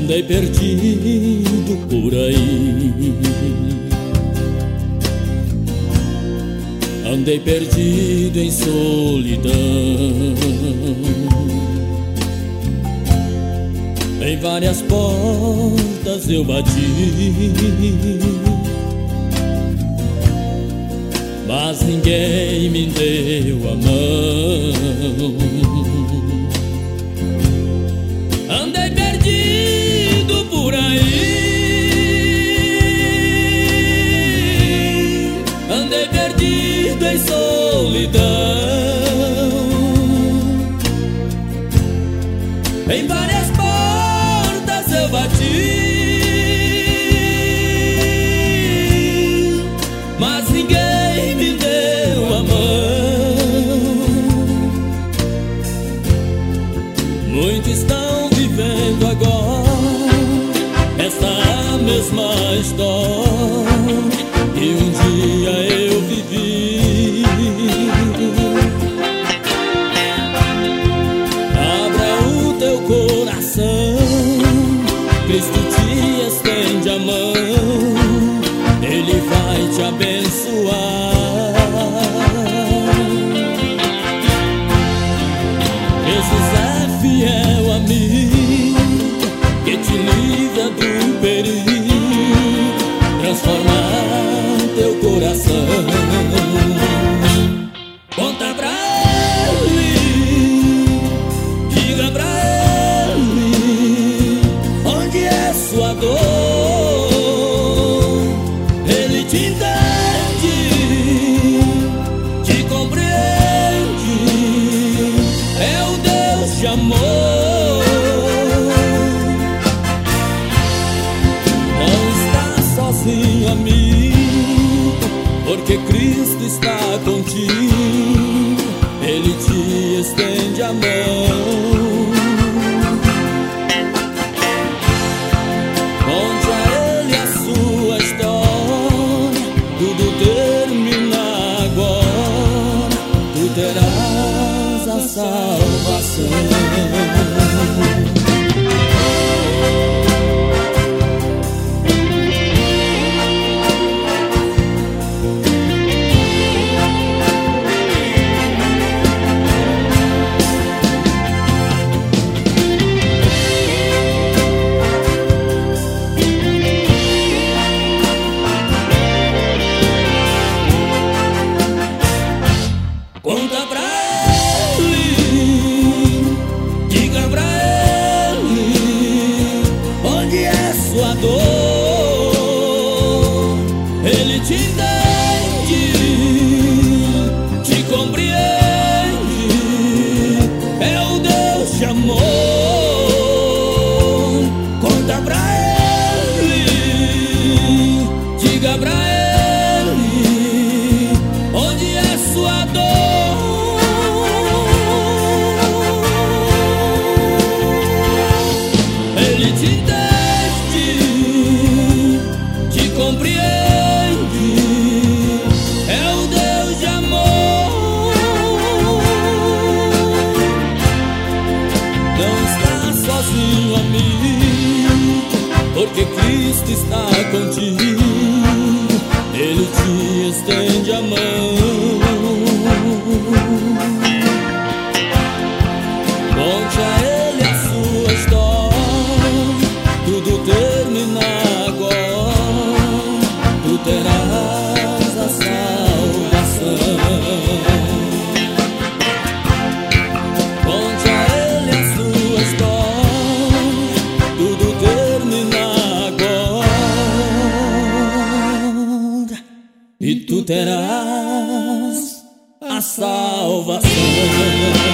Andei perdido por aí, andei perdido em solidão. Em várias portas eu bati, mas ninguém me deu a mão. Andei perdido por aí, andei perdido em solidão. Em várias portas eu bati, mas ninguém me deu a mão. Muitos estão vivendo agora essa mesma história que um dia eu vivi. Abra o teu coração, Cristo te estende a mão, Ele vai te abençoar. Jesus é fiel amigo, que te livra do perigo, transformar teu coração. Conta pra Ele, diga pra Ele onde é sua dor. Ele te entende, te compreende, é o Deus de amor. Amigo, porque Cristo está contigo, Ele te estende a mão. Conte a Ele a sua história, tudo termina agora, tu terás a salvação. Conta pra Ele, diga pra Ele onde é sua dor. Ele te entende, te compreende, é o Deus de amor. Conta pra Ele, diga pra Ele onde é sua dor. Ele te entende, te compreende, é o Deus de amor. Não está sozinho, amigo, porque Cristo está contigo, Ele te estende a mão. Conte a Ele a sua história, tudo termina agora, tu terás a salvação. Conte a Ele a sua história, tudo termina agora, e tu terás a salvação.